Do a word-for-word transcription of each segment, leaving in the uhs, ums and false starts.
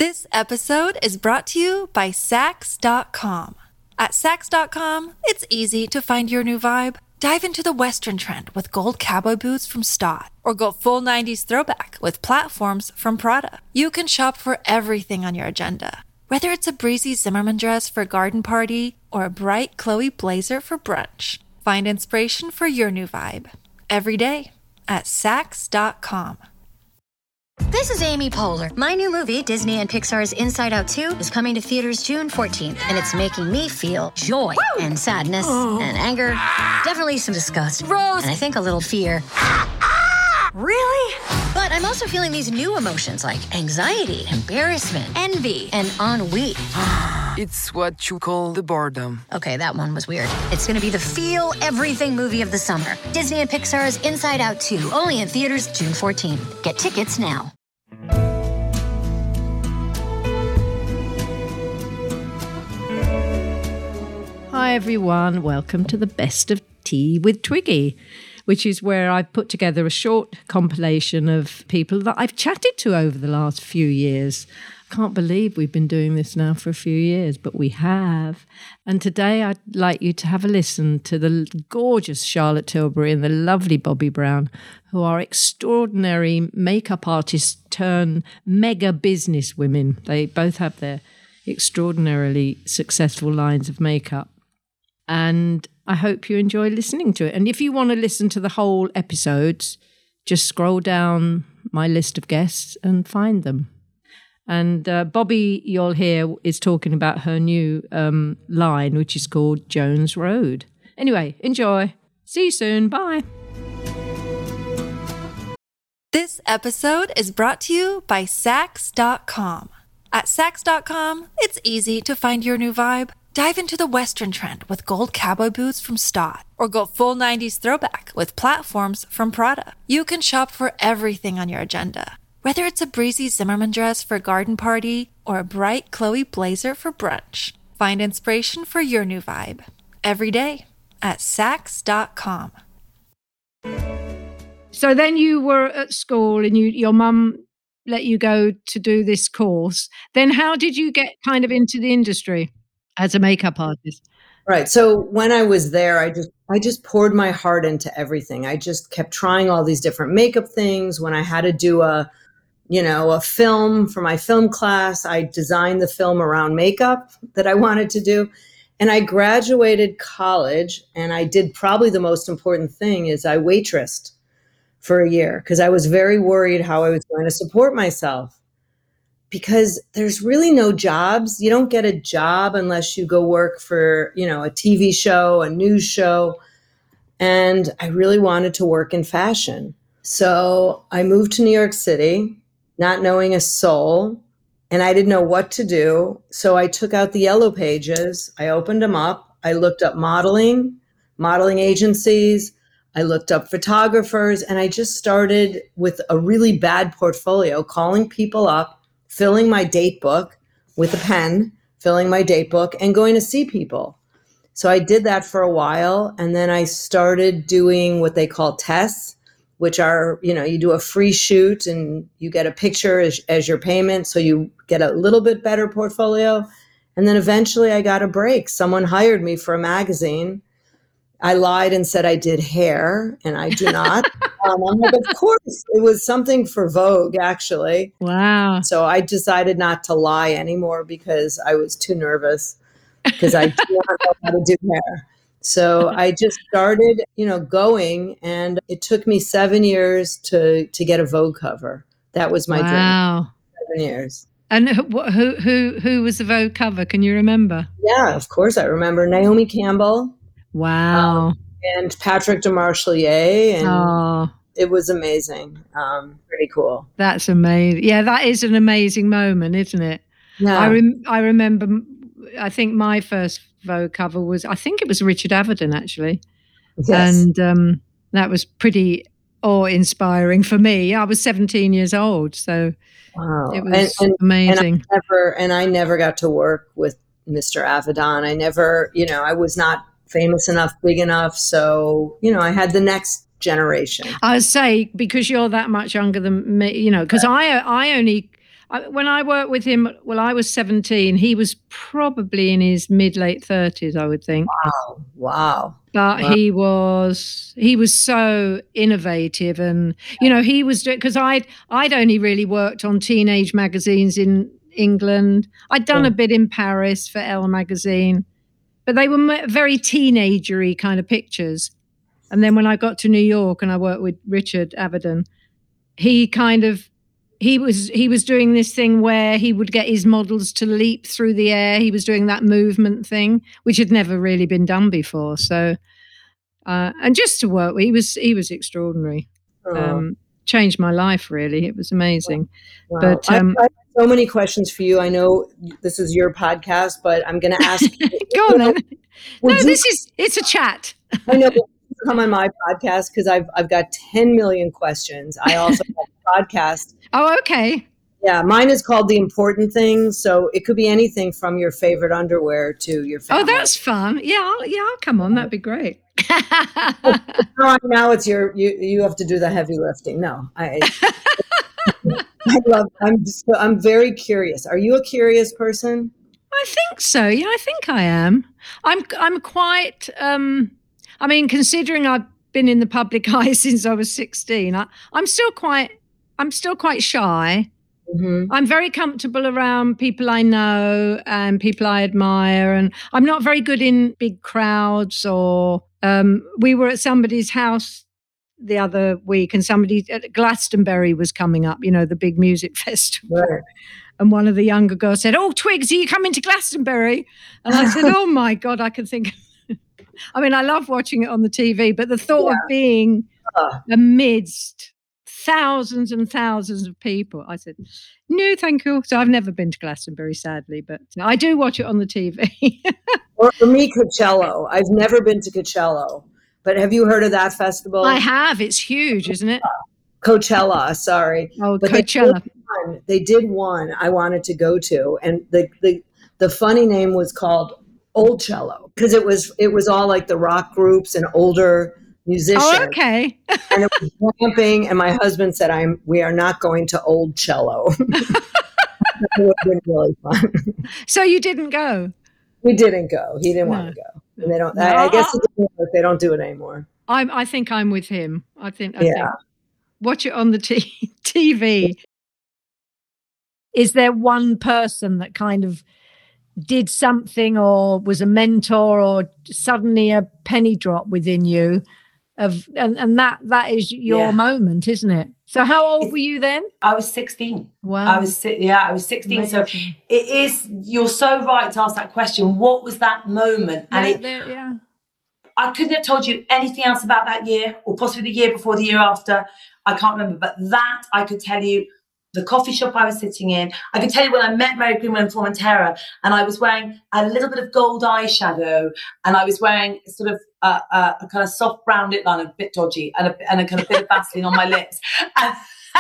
This episode is brought to you by Sax dot com. At Sax dot com, it's easy to find your new vibe. Dive into the Western trend with gold cowboy boots from Stott, or go full nineties throwback with platforms from Prada. You can shop for everything on your agenda, whether it's a breezy Zimmermann dress for a garden party or a bright Chloe blazer for brunch. Find inspiration for your new vibe every day at Sax dot com. This is Amy Poehler. My new movie, Disney and Pixar's Inside Out two, is coming to theaters June fourteenth, and it's making me feel joy Woo! and sadness oh. and anger, definitely some disgust, Rose, and I think a little fear. Really? But I'm also feeling these new emotions like anxiety, embarrassment, envy, and ennui. It's what you call the boredom. Okay, that one was weird. It's going to be the feel everything movie of the summer. Disney and Pixar's Inside Out two, only in theaters June fourteenth. Get tickets now. Hi everyone, welcome to the Best of Tea with Twiggy, which is where I've put together a short compilation of people that I've chatted to over the last few years. I can't believe we've been doing this now for a few years, but we have. And today I'd like you to have a listen to the gorgeous Charlotte Tilbury and the lovely Bobbi Brown, who are extraordinary makeup artists turn mega business women. They both have their extraordinarily successful lines of makeup. And I hope you enjoy listening to it. And if you want to listen to the whole episodes, just scroll down my list of guests and find them. And uh, Bobbi, you'll hear, is talking about her new um, line, which is called Jones Road. Anyway, enjoy. See you soon. Bye. This episode is brought to you by Sax dot com. At Sax dot com, it's easy to find your new vibe. Dive into the Western trend with gold cowboy boots from Stott, or go full nineties throwback with platforms from Prada. You can shop for everything on your agenda, whether it's a breezy Zimmermann dress for a garden party or a bright Chloe blazer for brunch. Find inspiration for your new vibe every day at Sax dot com. So then you were at school and you, your mum let you go to do this course. Then how did you get kind of into the industry as a makeup artist? Right. So when I was there, I just I just poured my heart into everything. I just kept trying all these different makeup things. When I had to do a, you know, a film for my film class, I designed the film around makeup that I wanted to do. And I graduated college, and I did probably the most important thing is I waitressed for a year because I was very worried how I was going to support myself. Because there's really no jobs. You don't get a job unless you go work for, you know, a T V show, a news show. And I really wanted to work in fashion. So I moved to New York City, not knowing a soul, and I didn't know what to do. So I took out the yellow pages. I opened them up. I looked up modeling, modeling agencies. I looked up photographers, and I just started with a really bad portfolio, calling people up, filling my date book with a pen, filling my date book and going to see people. So I did that for a while. And then I started doing what they call tests, which are, you know, you do a free shoot and you get a picture as, as your payment. So you get a little bit better portfolio. And then eventually I got a break. Someone hired me for a magazine. I lied and said I did hair, and I do not. um, I'm like, of course, it was something for Vogue, actually. Wow. So I decided not to lie anymore because I was too nervous because I did not know how to do hair. So I just started, you know, going, and it took me seven years to to get a Vogue cover. That was my wow. dream. Seven years. And who, who who who was the Vogue cover? Can you remember? Yeah, of course I remember. Naomi Campbell. Wow. Um, and Patrick DeMarchelier. And oh. It was amazing. Um, pretty cool. That's amazing. Yeah, that is an amazing moment, isn't it? Yeah. I, rem- I remember, I think my first Vogue cover was, I think it was Richard Avedon, actually. Yes. And um, that was pretty awe-inspiring for me. I was seventeen years old, so wow. it was and, and, amazing. And I, never, and I never got to work with Mister Avedon. I never, you know, I was not famous enough, big enough. So, you know, I had the next generation. I would say because you're that much younger than me, you know, because I I only I, when I worked with him, well, I was seventeen. He was probably in his mid late thirties, I would think. Wow, wow. But wow. he was he was so innovative, and you know he was because I'd I'd only really worked on teenage magazines in England. I'd done Yeah. a bit in Paris for Elle magazine, but they were m- very teenagery kind of pictures. And then when I got to New York and I worked with Richard Avedon, he kind of he was he was doing this thing where he would get his models to leap through the air. He was doing that movement thing, which had never really been done before. So, uh, and just to work, he was he was extraordinary. Oh. Um, changed my life really. It was amazing. Wow. But um, I, I have so many questions for you. I know this is your podcast, but I'm going to ask. go on then. Would No, you- this is it's a chat. I know. But come on my podcast because I've I've got ten million questions. I also have a podcast. Oh, okay. Yeah, mine is called The Important Things. So it could be anything from your favorite underwear to your family. Oh, that's fun. Yeah, I'll, yeah, I'll come on. That'd be great. now, now it's your you. You have to do the heavy lifting. No, I. I love. I'm just. I'm very curious. Are you a curious person? I think so. Yeah, I think I am. I'm. I'm quite. Um, I mean, considering I've been in the public eye since I was sixteen, I, I'm still quite. I'm still quite shy. Mm-hmm. I'm very comfortable around people I know and people I admire, and I'm not very good in big crowds. Or um, we were at somebody's house the other week, and somebody at Glastonbury was coming up. You know, the big music festival. Right. And one of the younger girls said, "Oh, Twigs, are you coming to Glastonbury?" And I said, "Oh my God, I can think." I mean, I love watching it on the T V, but the thought Yeah. of being Uh, amidst thousands and thousands of people, I said, "No, thank you." So I've never been to Glastonbury, sadly, but I do watch it on the T V. or for me, Coachella. I've never been to Coachella, but have you heard of that festival? I have. It's huge, isn't it? Coachella. Sorry. Oh, But they Coachella. did one- They did one I wanted to go to, and the the the funny name was called Old Cello because it was it was all like the rock groups and older musicians. Oh, okay. And it was ramping. And my husband said, "I'm we are not going to Old Cello." It would have been really fun. So you didn't go? We didn't go. He didn't No. want to go, and they don't. No. I, I guess it didn't work. They don't do it anymore. I'm. I think I'm with him. I think. I Yeah. think. Watch it on the t- TV. Is there one person that kind of did something or was a mentor or suddenly a penny drop within you of and, and that that is your Yeah. moment, isn't it? So how old were you then? I was sixteen. Wow. I was si- yeah, I was sixteen. So Amazing. it is. You're so right to ask that question. What was that moment? And Yeah, it, there- yeah. I couldn't have told you anything else about that year, or possibly the year before, the year after. I can't remember, but that I could tell you. The coffee shop I was sitting in. I could tell you when I met Mary Greenwell in Formentera, and I was wearing a little bit of gold eyeshadow, and I was wearing sort of uh, uh, a kind of soft brown lip line, a bit dodgy, and a, and a kind of bit of Vaseline on my lips. And,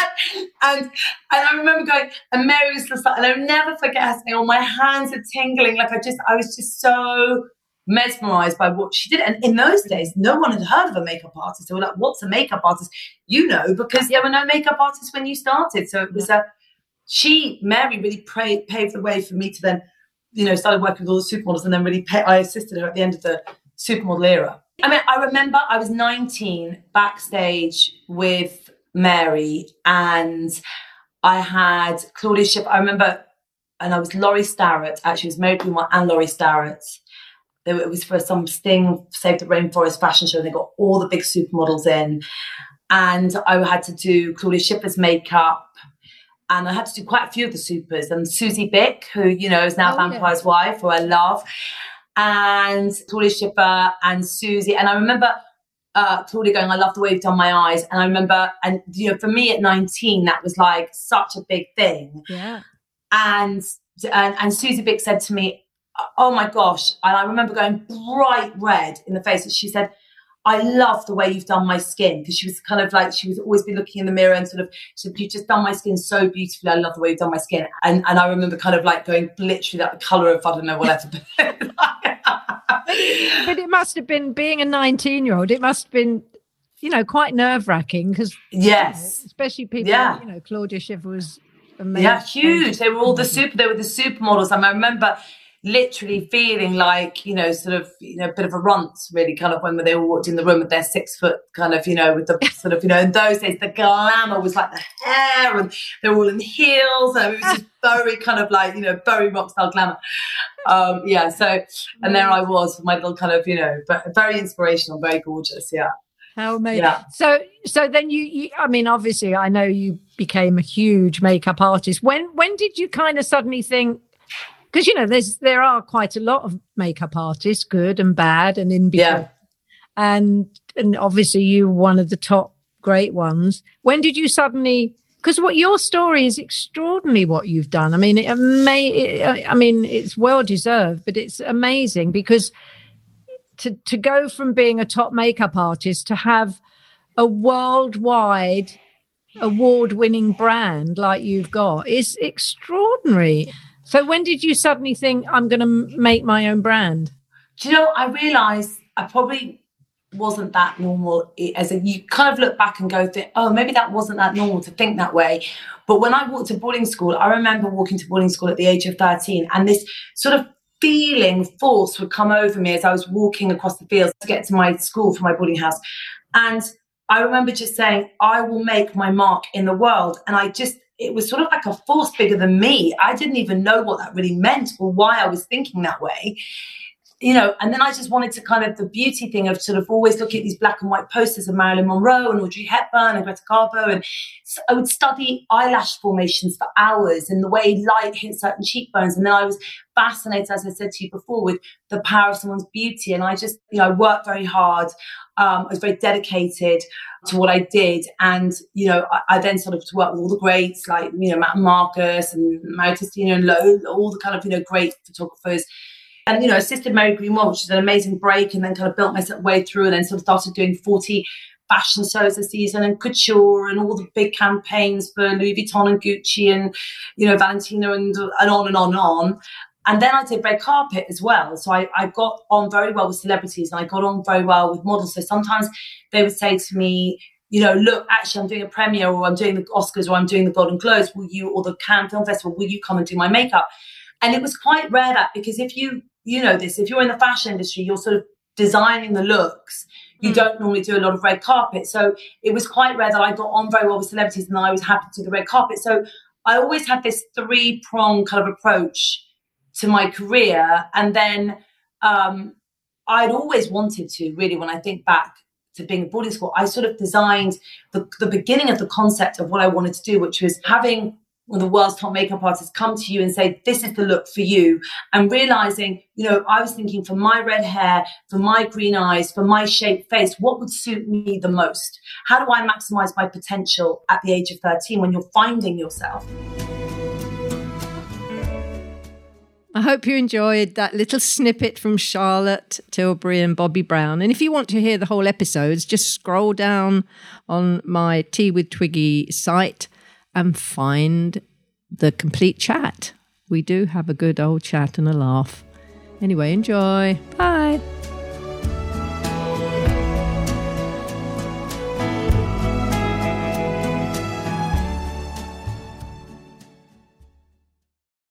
and and I remember going, and Mary was just like, and I'll never forget her saying, "Oh, my hands are tingling." Like I just, I was just so mesmerized by what she did. And in those days, no one had heard of a makeup artist. They were like, "What's a makeup artist?" You know, because there were no makeup artists when you started. So it was a, she, Mary really pra- paved the way for me to then, you know, started working with all the supermodels, and then really pay, I assisted her at the end of the supermodel era. I mean, I remember I was nineteen backstage with Mary, and I had Claudia Schiffer. I remember, and I was Laurie Starrett, actually it was Mary Greenwell and Laurie Starrett. They were, it was for some Sting Save the Rainforest fashion show. They got all the big supermodels in, and I had to do Claudia Schiffer's makeup, and I had to do quite a few of the supers. And Susie Bick, who you know is now Oh, Vampire's yeah. wife, who I love, and Claudia Schiffer and Susie. And I remember uh, Claudia going, "I love the way you've done my eyes." And I remember, and you know, for me at nineteen, that was like such a big thing. Yeah. And and, and Susie Bick said to me, "Oh my gosh." And I remember going bright red in the face. And she said, "I love the way you've done my skin." Because she was kind of like, she would always be looking in the mirror and sort of, she said, "You've just done my skin so beautifully. I love the way you've done my skin." And and I remember kind of like going literally like the colour of, I don't know, whatever. But it must have been, being a nineteen-year-old, it must have been, you know, quite nerve-wracking because, Yes. especially people, Yeah. you know, Claudia Schiffer was amazing. Yeah, huge. They were all the super, they were the supermodels. And I remember literally feeling like, you know, sort of, you know, a bit of a runt, really, kind of when they all walked in the room with their six foot kind of, you know, with the sort of, you know, in those days, the glamour was like the hair and they were all in heels. And it was just very kind of like, you know, very rock style glamour. Um, yeah, so, and there I was with my little kind of, you know, but very inspirational, very gorgeous. Yeah. How amazing. Yeah. So, so then you, you, I mean, obviously I know you became a huge makeup artist. When, when did you kind of suddenly think, because, you know, there's there are quite a lot of makeup artists, good and bad and in between. Yeah. And, and obviously you were one of the top great ones. When did you suddenly, because what your story is extraordinary what you've done. I mean, it may, it, I mean, it's well deserved, but it's amazing because to, to go from being a top makeup artist to have a worldwide award-winning brand like you've got is extraordinary. So when did you suddenly think, I'm going to make my own brand? Do you know, I realised I probably wasn't that normal. As a, you kind of look back and go, think, oh, maybe that wasn't that normal to think that way. But when I walked to boarding school, I remember walking to boarding school at the age of thirteen, and this sort of feeling, force would come over me as I was walking across the fields to get to my school from my boarding house. And I remember just saying, I will make my mark in the world. And I just, it was sort of like a force bigger than me. I didn't even know what that really meant or why I was thinking that way. You know, and then I just wanted to kind of the beauty thing of sort of always looking at these black and white posters of Marilyn Monroe and Audrey Hepburn and Greta Garbo. And so I would study eyelash formations for hours and the way light hit certain cheekbones. And then I was fascinated, as I said to you before, with the power of someone's beauty. And I just, you know, I worked very hard. Um, I was very dedicated to what I did. And, you know, I, I then sort of worked with all the greats like, you know, Matt Marcus and Mary Testino and Lowe, all the kind of, you know, great photographers. And, you know, assisted Mary Greenwell, which is an amazing break, and then kind of built my way through and then sort of started doing forty fashion shows a season and couture and all the big campaigns for Louis Vuitton and Gucci and, you know, Valentino and, and on and on and on. And then I did red carpet as well. So I, I got on very well with celebrities and I got on very well with models. So sometimes they would say to me, you know, look, actually, I'm doing a premiere or I'm doing the Oscars or I'm doing the Golden Globes. Will you, or the Cannes Film Festival, will you come and do my makeup? And it was quite rare that, because if you, you know this, if you're in the fashion industry, you're sort of designing the looks. You mm. don't normally do a lot of red carpet. So it was quite rare that I got on very well with celebrities and I was happy to do the red carpet. So I always had this three-pronged kind of approach to my career. And then um, I'd always wanted to, really, when I think back to being at boarding school, I sort of designed the, the beginning of the concept of what I wanted to do, which was having one of the world's top makeup artists come to you and say, this is the look for you. And realizing, you know, I was thinking for my red hair, for my green eyes, for my shaped face, what would suit me the most? How do I maximize my potential at the age of thirteen when you're finding yourself? I hope you enjoyed that little snippet from Charlotte Tilbury and Bobbi Brown. And if you want to hear the whole episodes, just scroll down on my Tea with Twiggy site and find the complete chat. We do have a good old chat and a laugh. Anyway, enjoy. Bye.